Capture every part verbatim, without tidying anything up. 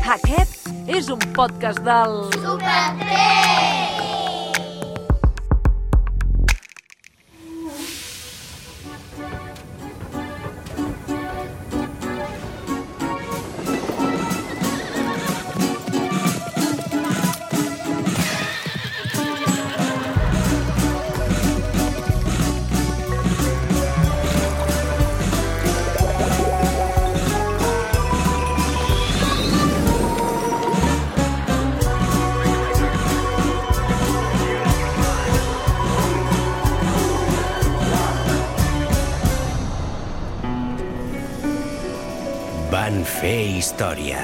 Aquest és un podcast del... Super tres! Van fer història.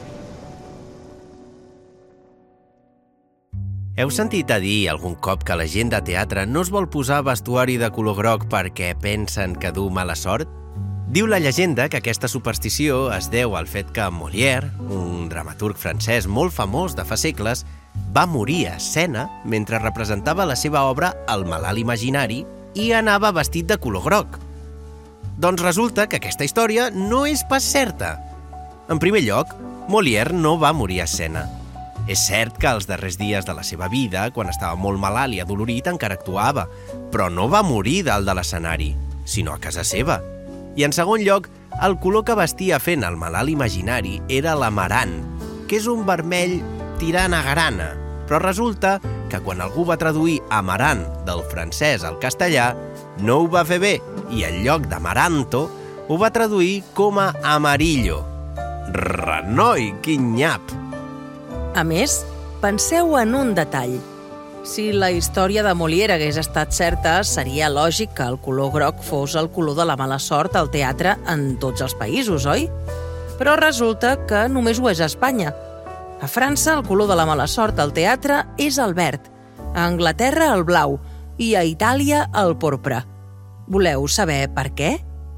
Heu sentit a dir algun cop que la gent de teatre no es vol posar vestuari de color groc perquè pensen que du mala sort? Diu la llegenda que aquesta superstició es deu al fet que Molière, un dramaturg francès molt famós de fa segles, va morir a escena mentre representava la seva obra El malalt imaginari i anava vestit de color groc. Doncs resulta que aquesta història no és pas certa. En primer lloc, Molière no va morir a escena. És cert que als darrers dies de la seva vida, quan estava molt malalt i adolorit, encara actuava, però no va morir dalt de l'escenari, sinó a casa seva. I en segon lloc, el color que vestia fent el malalt imaginari era l'amarant, que és un vermell tirant a grana. Però resulta que quan algú va traduir amarant del francès al castellà, no ho va fer bé i en lloc d'amaranto ho va traduir com a amarillo. Renoi, quin nyap! A més, penseu en un detall. Si la història de Molière hagués estat certa, seria lògic que el color groc fos el color de la mala sort al teatre en tots els països, oi? Però resulta que només ho és a Espanya. A França, el color de la mala sort al teatre és el verd, a Anglaterra el blau i a Itàlia el porpre. Voleu saber per què?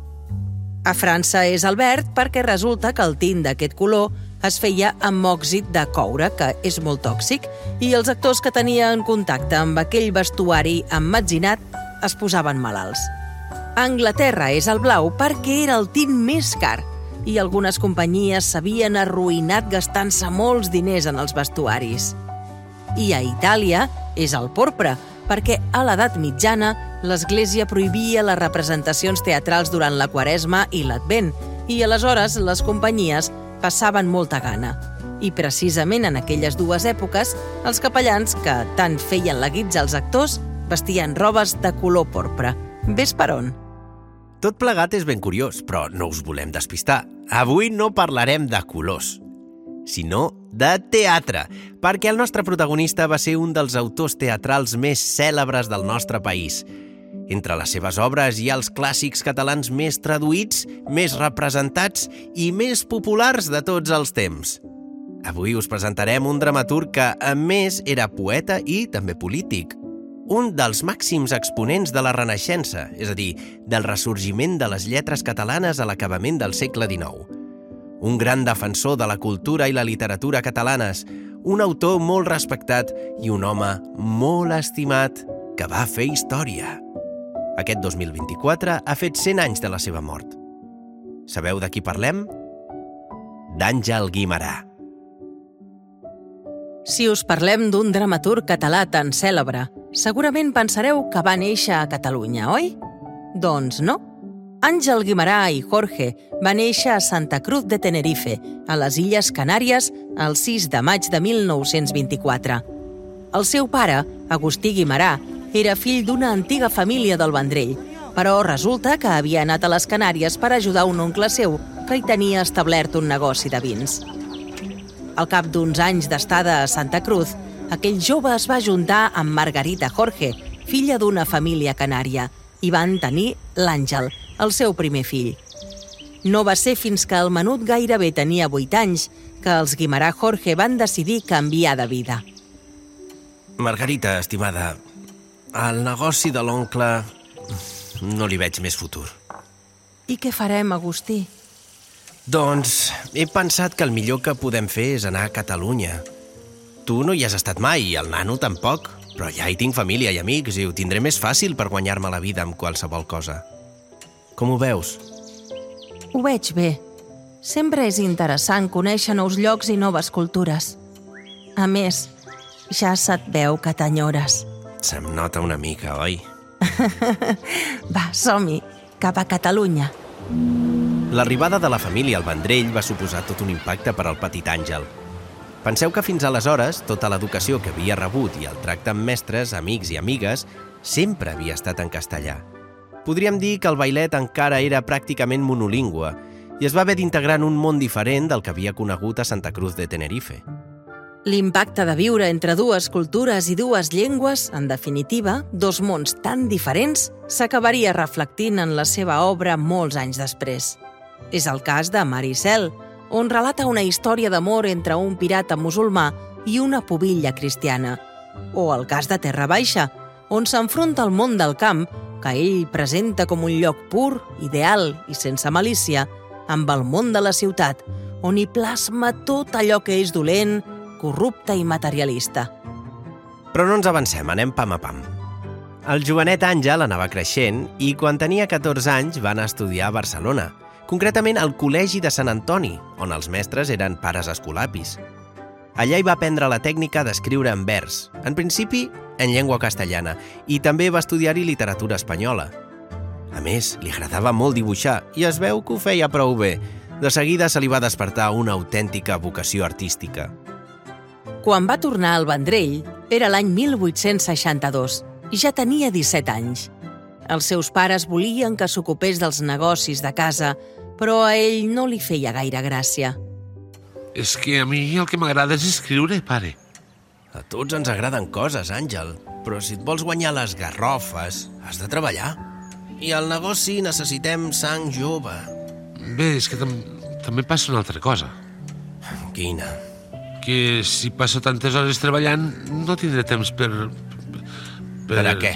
A França és el verd perquè resulta que el tint d'aquest color es feia amb òxid de coure, que és molt tòxic, i els actors que tenien contacte amb aquell vestuari emmetzinat es posaven malalts. A Anglaterra és el blau perquè era el tint més car i algunes companyies s'havien arruïnat gastant-se molts diners en els vestuaris. I a Itàlia és el porpre, perquè a l'edat mitjana l'Església prohibia les representacions teatrals durant la Quaresma i l'Advent, i aleshores les companyies passaven molta gana. I precisament en aquelles dues èpoques, els capellans, que tant feien la guitza als actors, vestien robes de color porpre. Ves per on? Tot plegat és ben curiós, però no us volem despistar. Avui no parlarem de colors, sinó de teatre, perquè el nostre protagonista va ser un dels autors teatrals més cèlebres del nostre país. Entre les seves obres hi ha els clàssics catalans més traduïts, més representats i més populars de tots els temps. Avui us presentarem un dramaturg que, a més, era poeta i també polític. Un dels màxims exponents de la Renaixença, és a dir, del ressorgiment de les lletres catalanes a l'acabament del segle dinou. Un gran defensor de la cultura i la literatura catalanes, un autor molt respectat i un home molt estimat que va fer història. Aquest dos mil vint-i-quatre ha fet cent anys de la seva mort. Sabeu de qui parlem? D'Àngel Guimerà. Si us parlem d'un dramaturg català tan cèlebre, segurament pensareu que va néixer a Catalunya, oi? Doncs no. Àngel Guimerà i Jorge va néixer a Santa Cruz de Tenerife, a les Illes Canàries, el sis de maig de mil nou-cents vint-i-quatre. El seu pare, Agustí Guimerà, era fill d'una antiga família del Vendrell, però resulta que havia anat a les Canàries per ajudar un oncle seu que hi tenia establert un negoci de vins. Al cap d'uns anys d'estada a Santa Cruz, aquell jove es va juntar amb Margarita Jorge, filla d'una família canària, i van tenir l'Àngel, el seu primer fill. No va ser fins que el menut gairebé tenia vuit anys que els Guimerà Jorge van decidir canviar de vida. Margarita, estimada, al negoci de l'oncle no li veig més futur. I què farem, Agustí? Doncs he pensat que el millor que podem fer és anar a Catalunya. Tu no hi has estat mai i el nano tampoc, però ja hi tinc família i amics i ho tindré més fàcil per guanyar-me la vida amb qualsevol cosa. Com ho veus? Ho veig bé. Sempre és interessant conèixer nous llocs i noves cultures. A més, ja se't veu que t'enyores. Se'm nota una mica, oi? Va, som-hi, cap a Catalunya. L'arribada de la família al Vendrell va suposar tot un impacte per al petit Àngel. Penseu que fins aleshores tota l'educació que havia rebut i el tracte amb mestres, amics i amigues sempre havia estat en castellà. Podríem dir que el bailet encara era pràcticament monolingüe i es va haver d'integrar en un món diferent del que havia conegut a Santa Cruz de Tenerife. L'impacte de viure entre dues cultures i dues llengües, en definitiva, dos mons tan diferents, s'acabaria reflectint en la seva obra molts anys després. És el cas de Maricel, on relata una història d'amor entre un pirata musulmà i una pubilla cristiana. O el cas de Terra Baixa, on s'enfronta al món del camp, que ell presenta com un lloc pur, ideal i sense malícia, amb el món de la ciutat, on hi plasma tot allò que és dolent, corrupte i materialista. Però no ens avancem, anem pam a pam. El jovenet Àngel anava creixent i quan tenia catorze anys va anar a estudiar a Barcelona, concretament al Col·legi de Sant Antoni, on els mestres eren pares escolapis. Allà hi va aprendre la tècnica d'escriure en vers, en principi en llengua castellana, i també va estudiar-hi literatura espanyola. A més, li agradava molt dibuixar i es veu que ho feia prou bé. De seguida se li va despertar una autèntica vocació artística. Quan va tornar al Vendrell, era l'any mil vuit-cents seixanta-dos i ja tenia disset anys. Els seus pares volien que s'ocupés dels negocis de casa, però a ell no li feia gaire gràcia. És que a mi el que m'agrada és escriure, pare. A tots ens agraden coses, Àngel, però si et vols guanyar les garrofes, has de treballar. I al negoci necessitem sang jove. Bé, és que tam també passa una altra cosa. Quina? Que si passo tantes hores treballant, no tindré temps per... Per, per a què?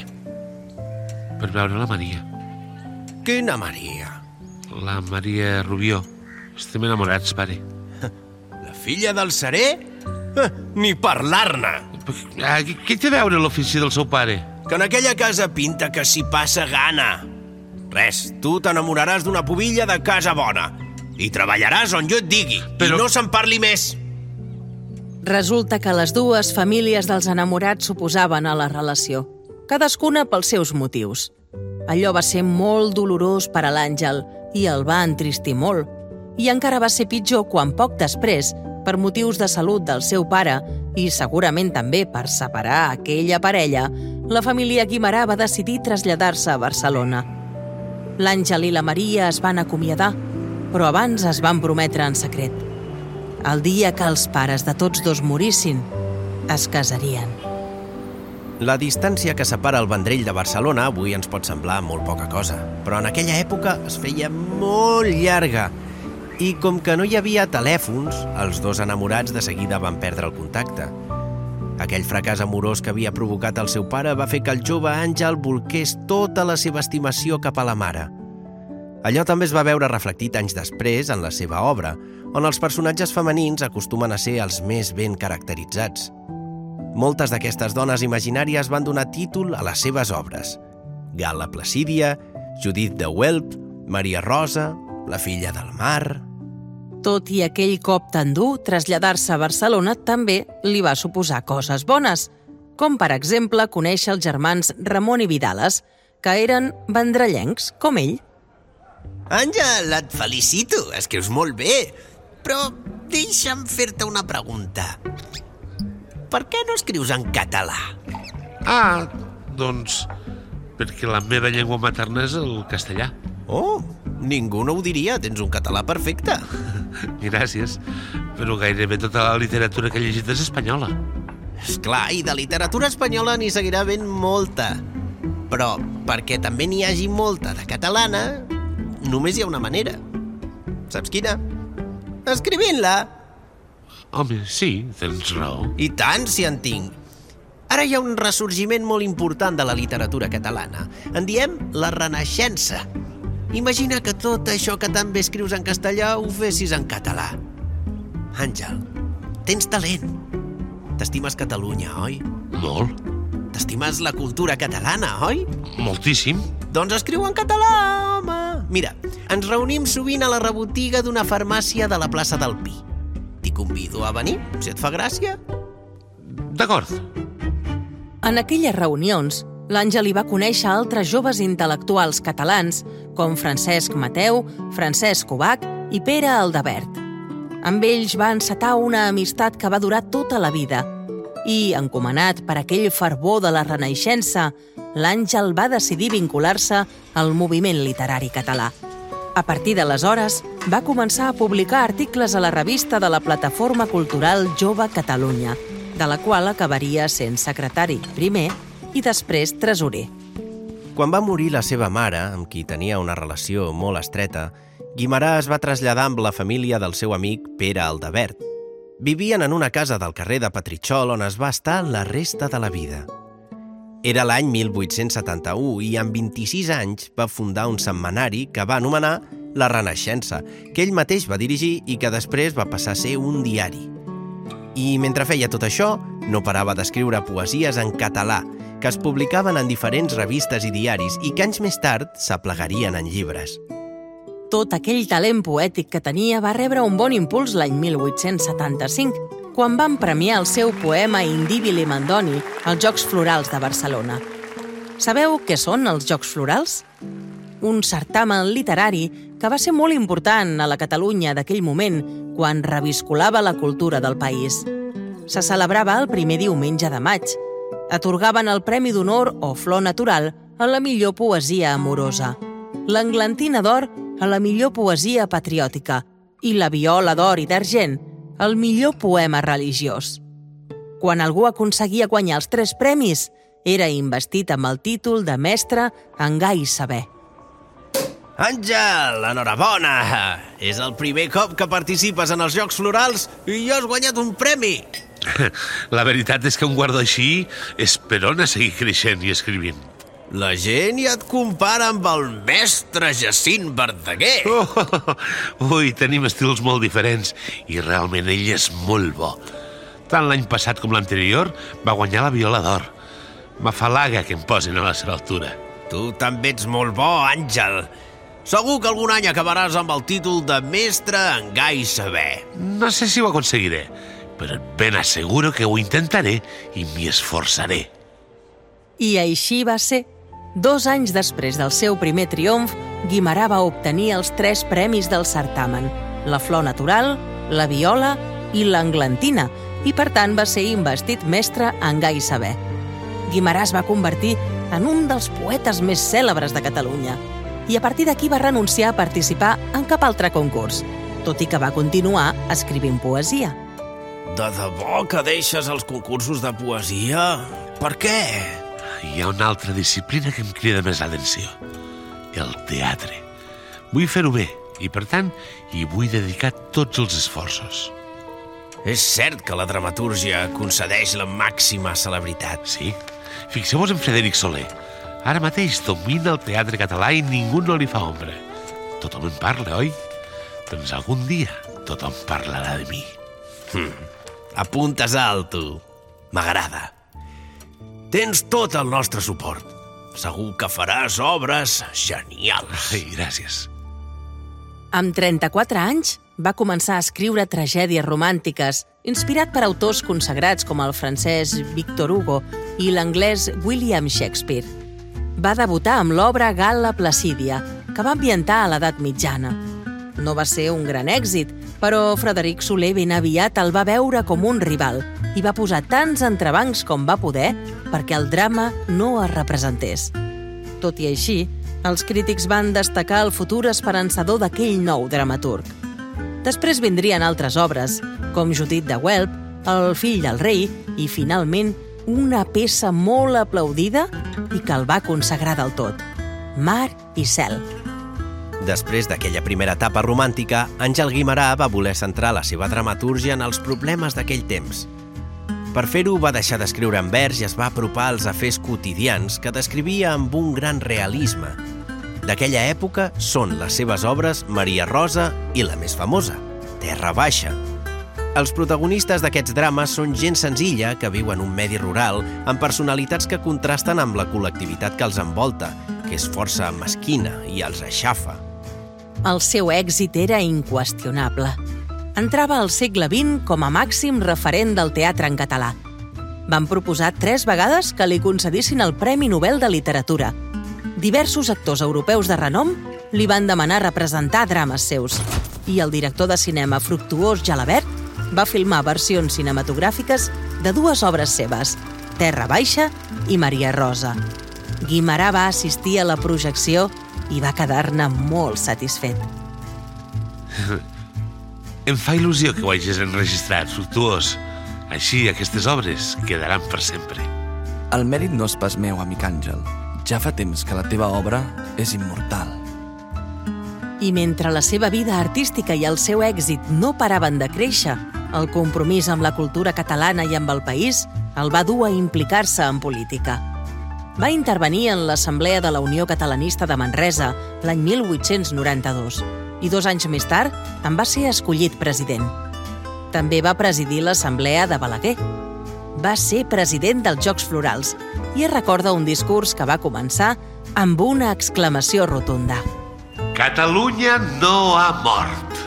Per veure la Maria. Quina Maria? La Maria Rubió. Estem enamorats, pare. La filla del Seré? Eh, ni parlar-ne! Ah, què té a veure l'ofici del seu pare? Que en aquella casa pinta que s'hi passa gana. Res, tu t'enamoraràs d'una pubilla de casa bona i treballaràs on jo et digui. Però... i no se'n parli més. Resulta que les dues famílies dels enamorats s'oposaven a la relació, cadascuna pels seus motius. Allò va ser molt dolorós per a l'Àngel i el va entristir molt. I encara va ser pitjor quan poc després, per motius de salut del seu pare i segurament també per separar aquella parella, la família Guimerà va decidir traslladar-se a Barcelona. L'Àngel i la Maria es van acomiadar, però abans es van prometre en secret. El dia que els pares de tots dos morissin, es casarien. La distància que separa el Vendrell de Barcelona avui ens pot semblar molt poca cosa, però en aquella època es feia molt llarga. I com que no hi havia telèfons, els dos enamorats de seguida van perdre el contacte. Aquell fracàs amorós que havia provocat el seu pare va fer que el jove Àngel volqués tota la seva estimació cap a la mare. Allò també es va veure reflectit anys després en la seva obra, on els personatges femenins acostumen a ser els més ben caracteritzats. Moltes d'aquestes dones imaginàries van donar títol a les seves obres. Gal·la Placídia, Judit de Huelp, Maria Rosa, la filla del mar... Tot i aquell cop tan dur, traslladar-se a Barcelona també li va suposar coses bones, com per exemple conèixer els germans Ramon i Vidales, que eren vendrellencs com ell. Àngel, et felicito, escrius molt bé, però deixa'm fer-te una pregunta. Per què no escrius en català? Ah, doncs perquè la meva llengua materna és el castellà. Oh, ningú no ho diria, tens un català perfecte. Gràcies, però gairebé tota la literatura que he llegit és espanyola. Esclar, i de literatura espanyola n'hi seguirà ben molta. Però perquè també n'hi hagi molta de catalana, només hi ha una manera. Saps quina? Escrivint-la. Home, sí, tens raó. I tant, si en tinc. Ara hi ha un ressorgiment molt important de la literatura catalana. En diem la Renaixença. Imagina que tot això que tan bé escrius en castellà ho fessis en català. Àngel, tens talent. T'estimes Catalunya, oi? Molt. T'estimes la cultura catalana, oi? Moltíssim. Doncs escriu en català, home. Mira, Ens reunim sovint a la rebotiga d'una farmàcia de la plaça del Pi. T'hi convido a venir, si et fa gràcia. D'acord. En aquelles reunions, l'Àngel hi va conèixer altres joves intel·lectuals catalans com Francesc Mateu, Francesc Ubach i Pere Aldebert. Amb ells va encetar una amistat que va durar tota la vida i, encomanat per aquell fervor de la Renaixença, l'Àngel va decidir vincular-se al moviment literari català. A partir d'aleshores, va començar a publicar articles a la revista de la Plataforma Cultural Jove Catalunya, de la qual acabaria sent secretari primer i després tresorer. Quan va morir la seva mare, amb qui tenia una relació molt estreta, Guimerà es va traslladar amb la família del seu amic Pere Aldebert. Vivien en una casa del carrer de Petritxol on es va estar la resta de la vida. Era l'any mil vuit-cents setanta-u i amb vint-i-sis anys va fundar un setmanari que va anomenar La Renaixença, que ell mateix va dirigir i que després va passar a ser un diari. I mentre feia tot això, no parava d'escriure poesies en català, que es publicaven en diferents revistes i diaris i que anys més tard s'aplegarien en llibres. Tot aquell talent poètic que tenia va rebre un bon impuls l'any mil vuit-cents setanta-cinc, quan van premiar el seu poema Indíbil i Mandoni als Jocs Florals de Barcelona. Sabeu què són els Jocs Florals? Un certamen literari que va ser molt important a la Catalunya d'aquell moment, quan reviscolava la cultura del país. Se celebrava el primer diumenge de maig. Atorgaven el Premi d'Honor o Flor Natural a la millor poesia amorosa, l'Englantina d'Or a la millor poesia patriòtica i la Viola d'Or i d'Argent al millor poema religiós. Quan algú aconseguia guanyar els tres premis, era investit amb el títol de mestre en gai saber. Àngel, enhorabona! És el primer cop que participes en els Jocs Florals i ja has guanyat un premi! La veritat és que un guardó així és per on a seguir creixent i escrivint. La gent ja et compara amb el mestre Jacint Verdaguer. Oh, ui, tenim estils molt diferents i realment ell és molt bo. Tant l'any passat com l'anterior va guanyar la Viola d'Or. M'afalaga que em posin a la seva altura. Tu també ets molt bo, Àngel. Segur que algun any acabaràs amb el títol de mestre en gai saber. No sé si ho aconseguiré, però et ben asseguro que ho intentaré i m'hi esforçaré. I així va ser. Dos anys després del seu primer triomf, Guimerà va obtenir els tres premis del certamen, la Flor Natural, la Viola i l'Englantina, i per tant va ser investit mestre en gai saber. Guimerà es va convertir en un dels poetes més cèlebres de Catalunya i a partir d'aquí va renunciar a participar en cap altre concurs, tot i que va continuar escrivint poesia. De debò que deixes els concursos de poesia? Per què? Hi ha una altra disciplina que em crida més l'atenció, el teatre. Vull fer-ho bé i, per tant, hi vull dedicar tots els esforços. És cert que la dramatúrgia concedeix la màxima celebritat. Sí. Fixeu-vos en Frederic Soler. Ara mateix domina el teatre català i ningú no li fa ombra. Tothom en parla, oi? Doncs algun dia tothom parlarà de mi. Hm. Apuntes alt, tu. M'agrada. Tens tot el nostre suport. Segur que faràs obres genials. Ai, gràcies. Amb trenta-quatre anys, va començar a escriure tragèdies romàntiques, inspirat per autors consagrats com el francès Victor Hugo i l'anglès William Shakespeare. Va debutar amb l'obra Gal·la Placídia, que va ambientar a l'edat mitjana. No va ser un gran èxit, però Frederic Soler ben aviat el va veure com un rival i va posar tants entrebancs com va poder perquè el drama no es representés. Tot i així, els crítics van destacar el futur esperançador d'aquell nou dramaturg. Després vindrien altres obres, com Judit de Güelp, El fill del rei i, finalment, una peça molt aplaudida i que el va consagrar del tot, Mar i cel. Després d'aquella primera etapa romàntica, Àngel Guimerà va voler centrar la seva dramatúrgia en els problemes d'aquell temps. Per fer-ho, va deixar d'escriure en vers i es va apropar als afers quotidians que descrivia amb un gran realisme. D'aquella època són les seves obres Maria Rosa i la més famosa, Terra Baixa. Els protagonistes d'aquests drames són gent senzilla que viu en un medi rural amb personalitats que contrasten amb la col·lectivitat que els envolta, que és força mesquina i els aixafa. El seu èxit era inqüestionable. Entrava al segle vint com a màxim referent del teatre en català. Van proposar tres vegades que li concedissin el Premi Nobel de Literatura. Diversos actors europeus de renom li van demanar representar drames seus i el director de cinema Fructuós Gelabert va filmar versions cinematogràfiques de dues obres seves, Terra Baixa i Maria Rosa. Guimerà va assistir a la projecció i va quedar-ne molt satisfet. Em fa il·lusió que ho hagis enregistrat, Fructuós. Així, aquestes obres quedaran per sempre. El mèrit no és pas meu, amic Àngel. Ja fa temps que la teva obra és immortal. I mentre la seva vida artística i el seu èxit no paraven de créixer, el compromís amb la cultura catalana i amb el país el va dur a implicar-se en política. Va intervenir en l'Assemblea de la Unió Catalanista de Manresa l'any mil vuit-cents noranta-dos i dos anys més tard en va ser escollit president. També va presidir l'Assemblea de Balaguer. Va ser president dels Jocs Florals i es recorda un discurs que va començar amb una exclamació rotunda. Catalunya no ha mort.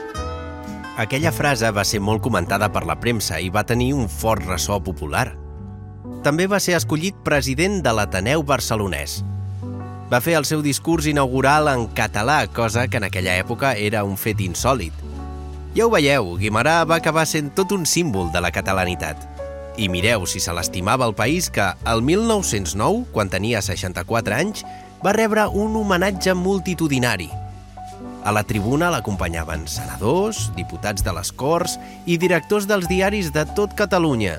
Aquella frase va ser molt comentada per la premsa i va tenir un fort ressò popular. També va ser escollit president de l'Ateneu Barcelonès. Va fer el seu discurs inaugural en català, cosa que en aquella època era un fet insòlit. Ja ho veieu, Guimerà va acabar sent tot un símbol de la catalanitat. I mireu si se l'estimava el país que, el mil nou-cents nou, quan tenia seixanta-quatre anys, va rebre un homenatge multitudinari. A la tribuna l'acompanyaven senadors, diputats de les Corts i directors dels diaris de tot Catalunya.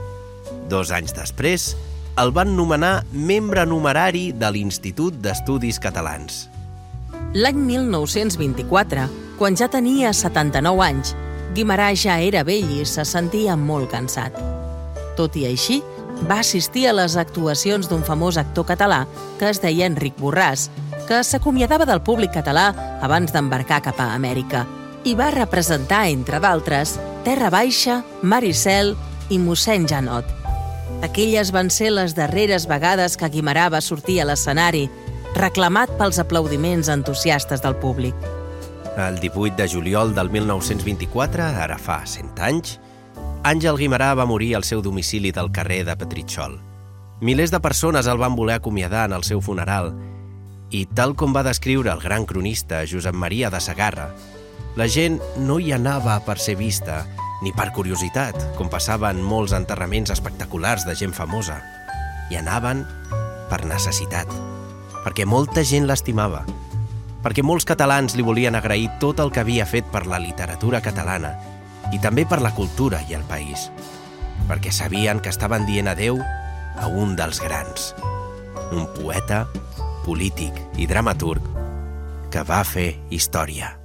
Dos anys després, el van nomenar membre numerari de l'Institut d'Estudis Catalans. L'any mil nou-cents vint-i-quatre, quan ja tenia setanta-nou anys, Guimerà ja era vell i se sentia molt cansat. Tot i així, va assistir a les actuacions d'un famós actor català que es deia Enric Borràs, que s'acomiadava del públic català abans d'embarcar cap a Amèrica i va representar, entre d'altres, Terra Baixa, Mar i Cel i Mossèn Janot. Aquelles van ser les darreres vegades que Guimerà va sortir a l'escenari, reclamat pels aplaudiments entusiastes del públic. El divuit de juliol del mil nou-cents vint-i-quatre, ara fa cent anys, Àngel Guimerà va morir al seu domicili del carrer de Petritxol. Milers de persones el van voler acomiadar en el seu funeral i, tal com va descriure el gran cronista Josep Maria de Segarra, la gent no hi anava per ser vista ni per curiositat, com passava en molts enterraments espectaculars de gent famosa. Hi anaven per necessitat, perquè molta gent l'estimava, perquè molts catalans li volien agrair tot el que havia fet per la literatura catalana i també per la cultura i el país, perquè sabien que estaven dient adéu a un dels grans, un poeta, polític i dramaturg que va fer història.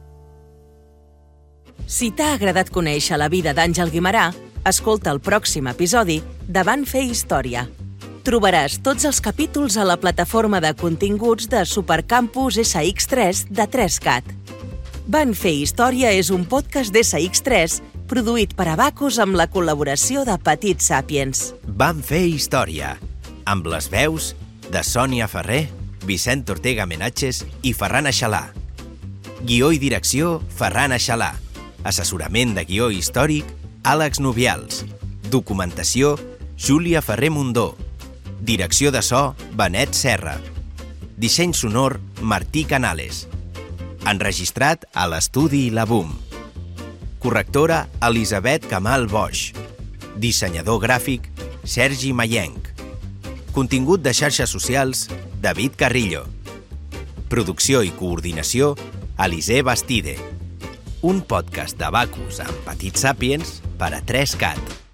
Si t'ha agradat conèixer la vida d'Àngel Guimerà, escolta el pròxim episodi de Van fer història. Trobaràs tots els capítols a la plataforma de continguts de Supercampus essa ics tres de tres cat. Van fer història és un podcast d'essa ics tres produït per Abacus amb la col·laboració de Petit Sapiens. Van fer història, amb les veus de Sònia Ferrer, Vicent Ortega Menaches i Ferran Aixalà. Guió i direcció, Ferran Aixalà. Assessorament de guió històric, Àlex Nubials. Documentació, Júlia Ferrer Mundó. Direcció de so, Benet Serra. Disseny sonor, Martí Canales. Enregistrat a l'estudi La Boom. Correctora, Elisabet Camal Boix. Dissenyador gràfic, Sergi Mayenc. Contingut de xarxes socials, David Carrillo. Producció i coordinació, Elisé Bastide. Un podcast d'Abacus amb Petit Sapiens per a tres cat.